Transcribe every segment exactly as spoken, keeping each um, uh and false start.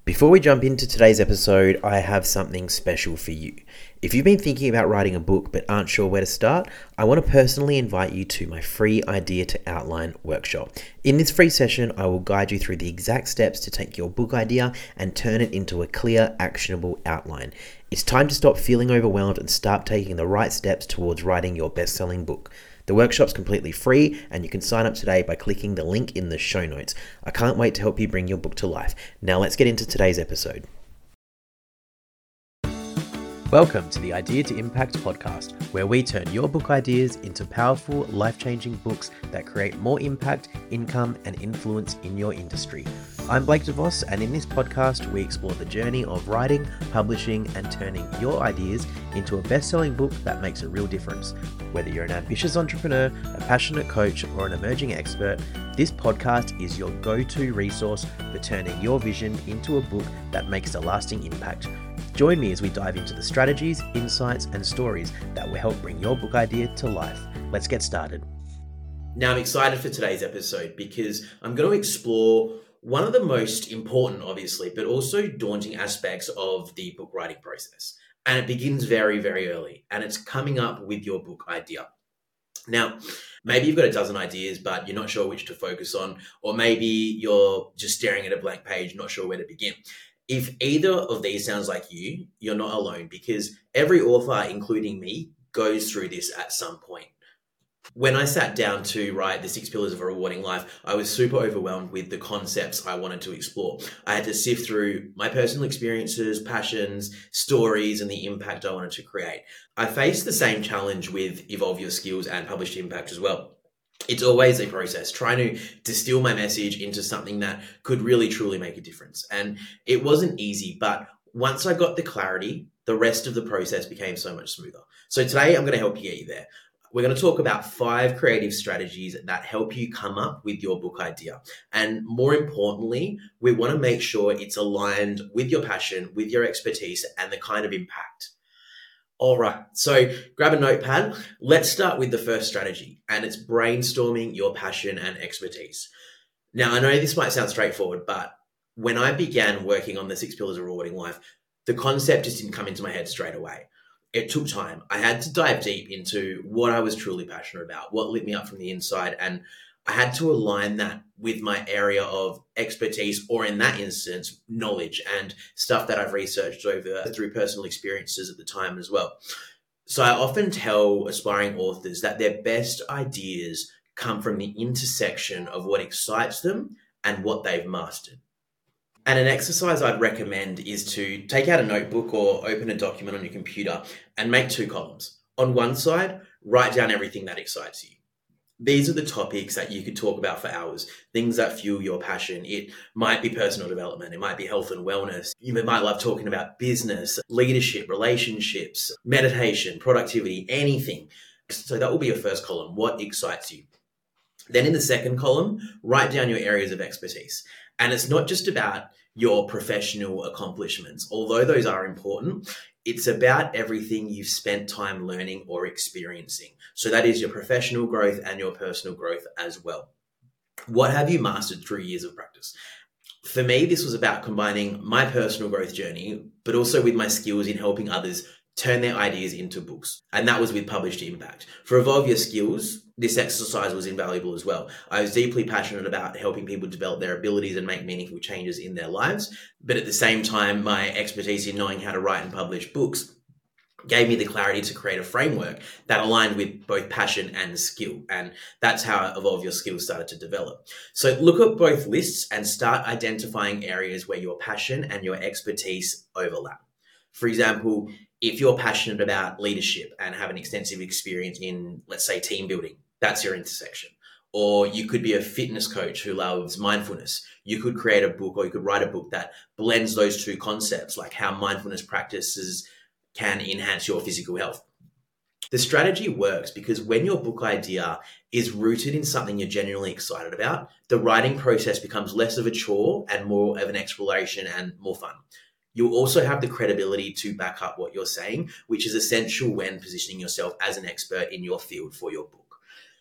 Before we jump into today's episode, I have something special for you. If you've been thinking about writing a book but aren't sure where to start, I want to personally invite you to my free Idea to Outline workshop. In this free session, I will guide you through the exact steps to take your book idea and turn it into a clear, actionable outline. It's time to stop feeling overwhelmed and start taking the right steps towards writing your best-selling book. The workshop's completely free and you can sign up today by clicking the link in the show notes. I can't wait to help you bring your book to life. Now let's get into today's episode. Welcome to the Idea to Impact podcast, where we turn your book ideas into powerful, life-changing books that create more impact, income, and influence in your industry. I'm Blake DeVos, and in this podcast, we explore the journey of writing, publishing, and turning your ideas into a best-selling book that makes a real difference. Whether you're an ambitious entrepreneur, a passionate coach, or an emerging expert, this podcast is your go-to resource for turning your vision into a book that makes a lasting impact. Join me as we dive into the strategies, insights, and stories that will help bring your book idea to life. Let's get started. Now, I'm excited for today's episode because I'm going to explore one of the most important, obviously, but also daunting aspects of the book writing process. And it begins very, very early, and it's coming up with your book idea. Now, maybe you've got a dozen ideas, but you're not sure which to focus on, or maybe you're just staring at a blank page, not sure where to begin. If either of these sounds like you, you're not alone, because every author, including me, goes through this at some point. When I sat down to write The Six Pillars of a Rewarding Life, I was super overwhelmed with the concepts I wanted to explore. I had to sift through my personal experiences, passions, stories, and the impact I wanted to create. I faced the same challenge with Evolve Your Skills and Publish to Impact as well. It's always a process, trying to distill my message into something that could really, truly make a difference. And it wasn't easy, but once I got the clarity, the rest of the process became so much smoother. So today I'm going to help you get you there. We're going to talk about five creative strategies that help you come up with your book idea. And more importantly, we want to make sure it's aligned with your passion, with your expertise, and the kind of impact. All right, so grab a notepad. Let's start with the first strategy, and it's brainstorming your passion and expertise. Now, I know this might sound straightforward, but when I began working on the Six Pillars of a Rewarding Life, the concept just didn't come into my head straight away. It took time. I had to dive deep into what I was truly passionate about, what lit me up from the inside, and I had to align that with my area of expertise, or in that instance, knowledge and stuff that I've researched over through personal experiences at the time as well. So I often tell aspiring authors that their best ideas come from the intersection of what excites them and what they've mastered. And an exercise I'd recommend is to take out a notebook or open a document on your computer and make two columns. On one side, write down everything that excites you. These are the topics that you could talk about for hours, things that fuel your passion. It might be personal development. It might be health and wellness. You might love talking about business, leadership, relationships, meditation, productivity, anything. So that will be your first column, what excites you. Then in the second column, write down your areas of expertise. And it's not just about your professional accomplishments, although those are important. It's about everything you've spent time learning or experiencing. So that is your professional growth and your personal growth as well. What have you mastered through years of practice? For me, this was about combining my personal growth journey, but also with my skills in helping others turn their ideas into books. And that was with Publish to Impact. For Evolve Your Skills, this exercise was invaluable as well. I was deeply passionate about helping people develop their abilities and make meaningful changes in their lives. But at the same time, my expertise in knowing how to write and publish books gave me the clarity to create a framework that aligned with both passion and skill. And that's how Evolve Your Skills started to develop. So look at both lists and start identifying areas where your passion and your expertise overlap. For example, if you're passionate about leadership and have an extensive experience in, let's say, team building, that's your intersection. Or you could be a fitness coach who loves mindfulness. You could create a book, or you could write a book that blends those two concepts, like how mindfulness practices can enhance your physical health. The strategy works because when your book idea is rooted in something you're genuinely excited about, the writing process becomes less of a chore and more of an exploration and more fun. You'll also have the credibility to back up what you're saying, which is essential when positioning yourself as an expert in your field for your book.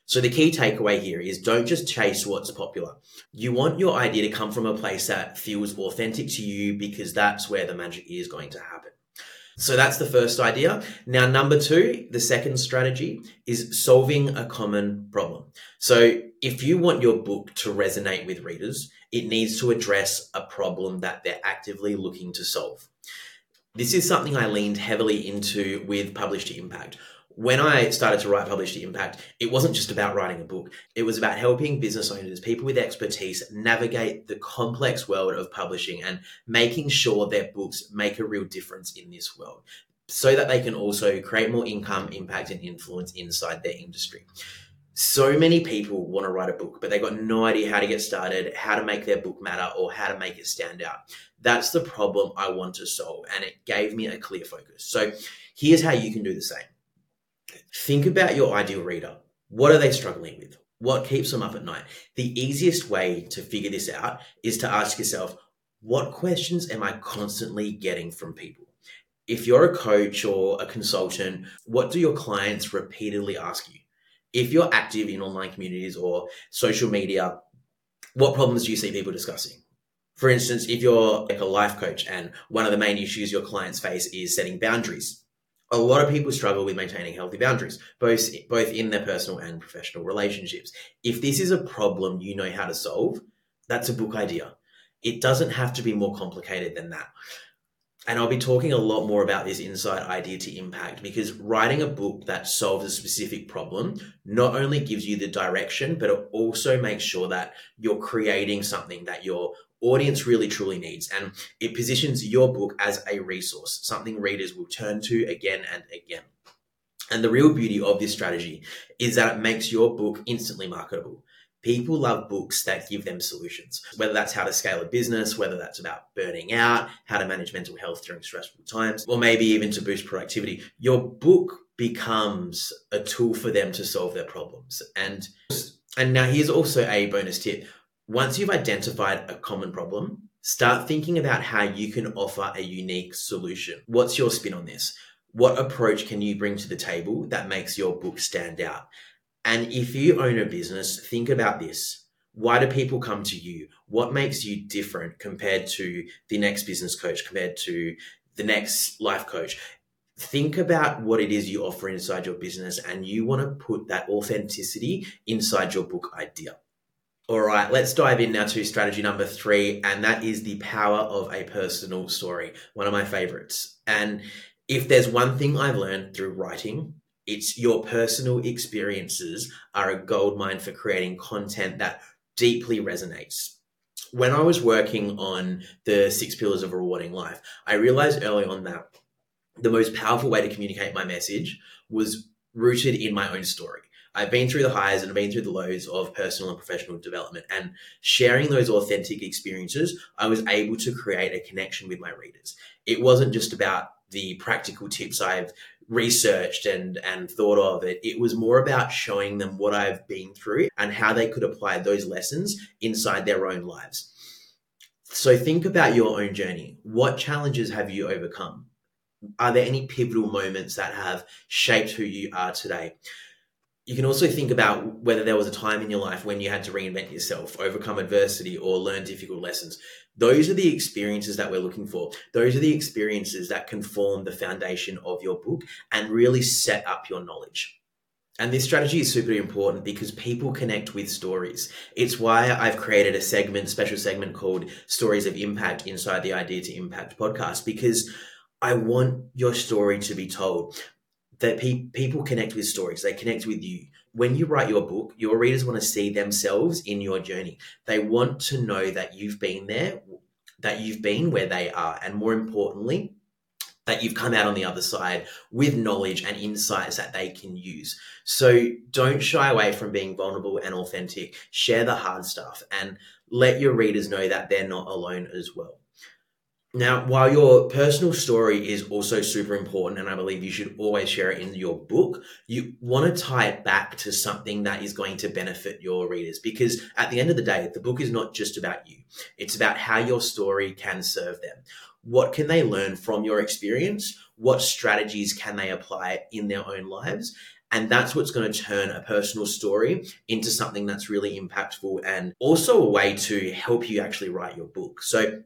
So the key takeaway here is don't just chase what's popular. You want your idea to come from a place that feels authentic to you, because that's where the magic is going to happen. So that's the first idea. Now, number two, the second strategy is solving a common problem. So if you want your book to resonate with readers, it needs to address a problem that they're actively looking to solve. This is something I leaned heavily into with Publish to Impact. When I started to write Publish to Impact, it wasn't just about writing a book. It was about helping business owners, people with expertise, navigate the complex world of publishing and making sure their books make a real difference in this world, so that they can also create more income, impact, and influence inside their industry. So many people want to write a book, but they've got no idea how to get started, how to make their book matter, or how to make it stand out. That's the problem I want to solve, and it gave me a clear focus. So here's how you can do the same. Think about your ideal reader. What are they struggling with? What keeps them up at night? The easiest way to figure this out is to ask yourself, what questions am I constantly getting from people? If you're a coach or a consultant, what do your clients repeatedly ask you? If you're active in online communities or social media, what problems do you see people discussing? For instance, if you're like a life coach and one of the main issues your clients face is setting boundaries, a lot of people struggle with maintaining healthy boundaries, both, both in their personal and professional relationships. If this is a problem you know how to solve, that's a book idea. It doesn't have to be more complicated than that. And I'll be talking a lot more about this inside Idea to Impact, because writing a book that solves a specific problem not only gives you the direction, but it also makes sure that you're creating something that your audience really truly needs. And it positions your book as a resource, something readers will turn to again and again. And the real beauty of this strategy is that it makes your book instantly marketable. People love books that give them solutions, whether that's how to scale a business, whether that's about burning out, how to manage mental health during stressful times, or maybe even to boost productivity. Your book becomes a tool for them to solve their problems. And, and now here's also a bonus tip. Once you've identified a common problem, start thinking about how you can offer a unique solution. What's your spin on this? What approach can you bring to the table that makes your book stand out? And if you own a business, think about this. Why do people come to you? What makes you different compared to the next business coach, compared to the next life coach? Think about what it is you offer inside your business, and you want to put that authenticity inside your book idea. All right, let's dive in now to strategy number three, and that is the power of a personal story, one of my favorites. And if there's one thing I've learned through writing, it's your personal experiences are a goldmine for creating content that deeply resonates. When I was working on the six pillars of a rewarding life, I realized early on that the most powerful way to communicate my message was rooted in my own story. I've been through the highs and I've been through the lows of personal and professional development, and sharing those authentic experiences, I was able to create a connection with my readers. It wasn't just about the practical tips I've researched and, and thought of it. It was more about showing them what I've been through and how they could apply those lessons inside their own lives. So think about your own journey. What challenges have you overcome? Are there any pivotal moments that have shaped who you are today? You can also think about whether there was a time in your life when you had to reinvent yourself, overcome adversity, or learn difficult lessons. Those are the experiences that we're looking for. Those are the experiences that can form the foundation of your book and really set up your knowledge. And this strategy is super important because people connect with stories. It's why I've created a segment, special segment called Stories of Impact inside the Idea to Impact podcast, because I want your story to be told. That pe- people connect with stories. They connect with you. When you write your book, your readers want to see themselves in your journey. They want to know that you've been there, that you've been where they are, and more importantly, that you've come out on the other side with knowledge and insights that they can use. So don't shy away from being vulnerable and authentic. Share the hard stuff and let your readers know that they're not alone as well. Now, while your personal story is also super important, and I believe you should always share it in your book, you want to tie it back to something that is going to benefit your readers, because at the end of the day, the book is not just about you. It's about how your story can serve them. What can they learn from your experience? What strategies can they apply in their own lives? And that's what's going to turn a personal story into something that's really impactful and also a way to help you actually write your book. So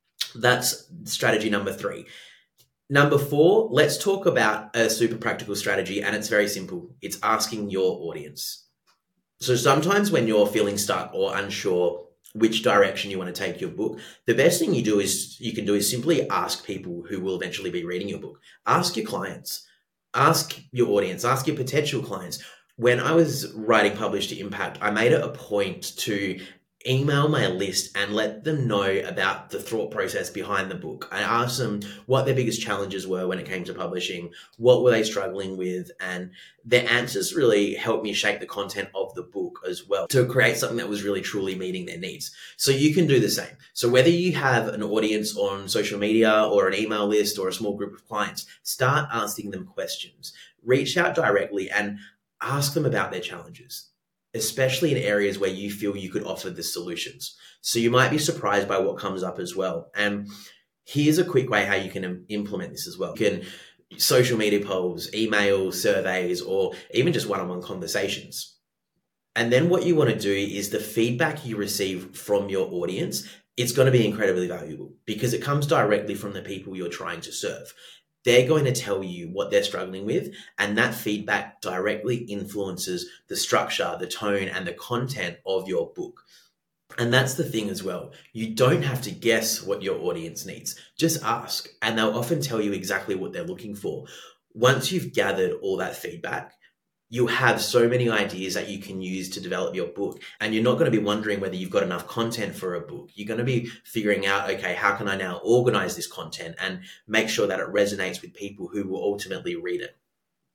that's strategy number three. Number four, let's talk about a super practical strategy, and it's very simple. It's asking your audience. So sometimes when you're feeling stuck or unsure which direction you want to take your book, the best thing you do is you can do is simply ask people who will eventually be reading your book. Ask your clients, ask your audience, ask your potential clients. When I was writing Publish to Impact, I made it a point to email my list and let them know about the thought process behind the book. I asked them what their biggest challenges were when it came to publishing, what were they struggling with, and their answers really helped me shape the content of the book as well to create something that was really truly meeting their needs. So you can do the same. So whether you have an audience on social media or an email list or a small group of clients, start asking them questions. Reach out directly and ask them about their challenges, especially in areas where you feel you could offer the solutions. So you might be surprised by what comes up as well. And here's a quick way how you can implement this as well. You can social media polls, email surveys, or even just one-on-one conversations. And then what you want to do is the feedback you receive from your audience, it's going to be incredibly valuable because it comes directly from the people you're trying to serve. They're going to tell you what they're struggling with, and that feedback directly influences the structure, the tone, and the content of your book. And that's the thing as well. You don't have to guess what your audience needs. Just ask, and they'll often tell you exactly what they're looking for. Once you've gathered all that feedback, you'll have so many ideas that you can use to develop your book. And you're not going to be wondering whether you've got enough content for a book. You're going to be figuring out, okay, how can I now organize this content and make sure that it resonates with people who will ultimately read it?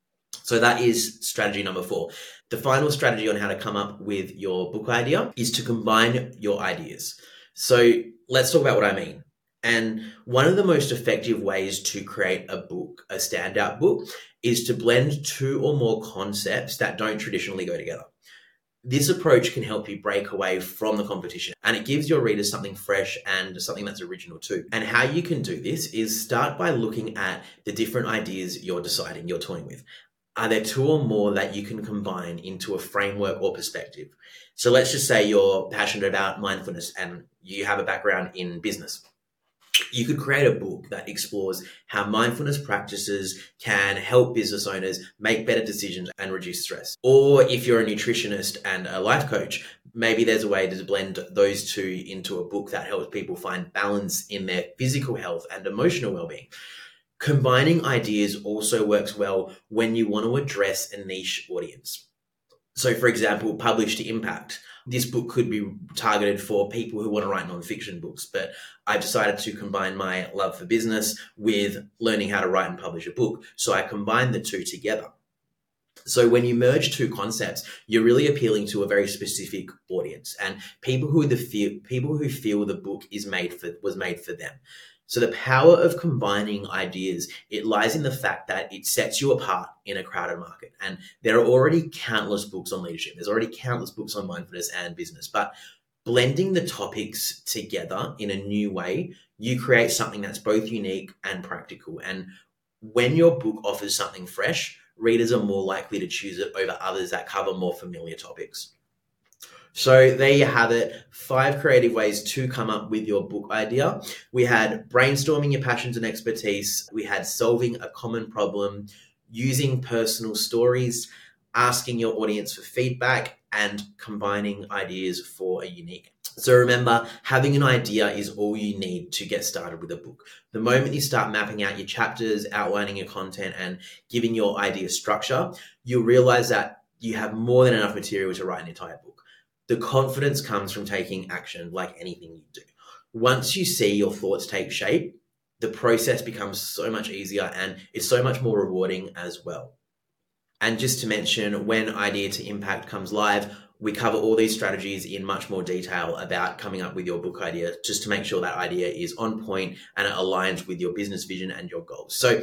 So that is strategy number four. The final strategy on how to come up with your book idea is to combine your ideas. So let's talk about what I mean. And one of the most effective ways to create a book, a standout book, is to blend two or more concepts that don't traditionally go together. This approach can help you break away from the competition, and it gives your readers something fresh and something that's original too. And how you can do this is start by looking at the different ideas you're deciding, you're toying with. Are there two or more that you can combine into a framework or perspective? So let's just say you're passionate about mindfulness and you have a background in business. You could create a book that explores how mindfulness practices can help business owners make better decisions and reduce stress. Or if you're a nutritionist and a life coach, maybe there's a way to blend those two into a book that helps people find balance in their physical health and emotional well-being. Combining ideas also works well when you want to address a niche audience. So for example, Publish to Impact. This book could be targeted for people who want to write nonfiction books, but I've decided to combine my love for business with learning how to write and publish a book. So I combine the two together. So when you merge two concepts, you're really appealing to a very specific audience and people who the feel, people who feel the book is made for was made for them. So the power of combining ideas, it lies in the fact that it sets you apart in a crowded market. And there are already countless books on leadership. There's already countless books on mindfulness and business. But blending the topics together in a new way, you create something that's both unique and practical. And when your book offers something fresh, readers are more likely to choose it over others that cover more familiar topics. So there you have it, five creative ways to come up with your book idea. We had brainstorming your passions and expertise. We had solving a common problem, using personal stories, asking your audience for feedback, and combining ideas for a unique. So remember, having an idea is all you need to get started with a book. The moment you start mapping out your chapters, outlining your content, and giving your idea structure, you'll realize that you have more than enough material to write an entire book. The confidence comes from taking action like anything you do. Once you see your thoughts take shape, the process becomes so much easier and it's so much more rewarding as well. And just to mention, when Idea to Impact comes live, we cover all these strategies in much more detail about coming up with your book idea, just to make sure that idea is on point and it aligns with your business vision and your goals. So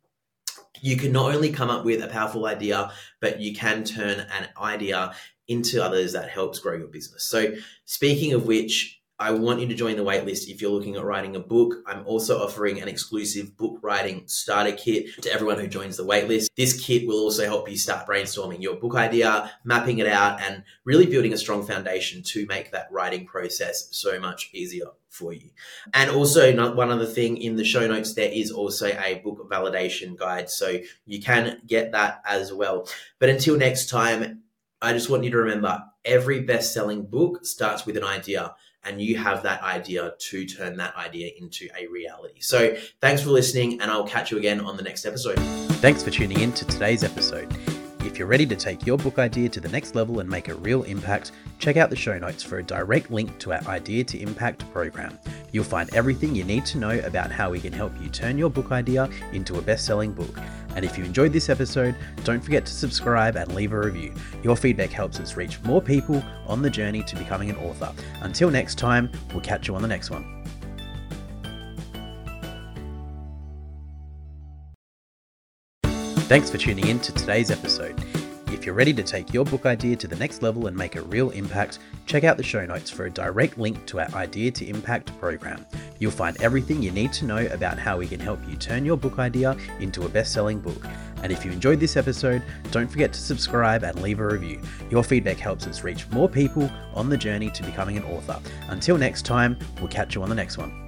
you can not only come up with a powerful idea, but you can turn an idea into others that helps grow your business. So speaking of which, I want you to join the waitlist if you're looking at writing a book. I'm also offering an exclusive book writing starter kit to everyone who joins the waitlist. This kit will also help you start brainstorming your book idea, mapping it out, and really building a strong foundation to make that writing process so much easier for you. And also, not one other thing, in the show notes, there is also a book validation guide, so you can get that as well. But until next time, I just want you to remember, every best-selling book starts with an idea, and you have that idea to turn that idea into a reality. So thanks for listening, and I'll catch you again on the next episode. Thanks for tuning in to today's episode. If you're ready to take your book idea to the next level and make a real impact, check out the show notes for a direct link to our Idea to Impact program. You'll find everything you need to know about how we can help you turn your book idea into a best-selling book. And if you enjoyed this episode, don't forget to subscribe and leave a review. Your feedback helps us reach more people on the journey to becoming an author. Until next time, we'll catch you on the next one. Thanks for tuning in to today's episode. If you're ready to take your book idea to the next level and make a real impact, check out the show notes for a direct link to our Idea to Impact program. You'll find everything you need to know about how we can help you turn your book idea into a best-selling book. And if you enjoyed this episode, don't forget to subscribe and leave a review. Your feedback helps us reach more people on the journey to becoming an author. Until next time, we'll catch you on the next one.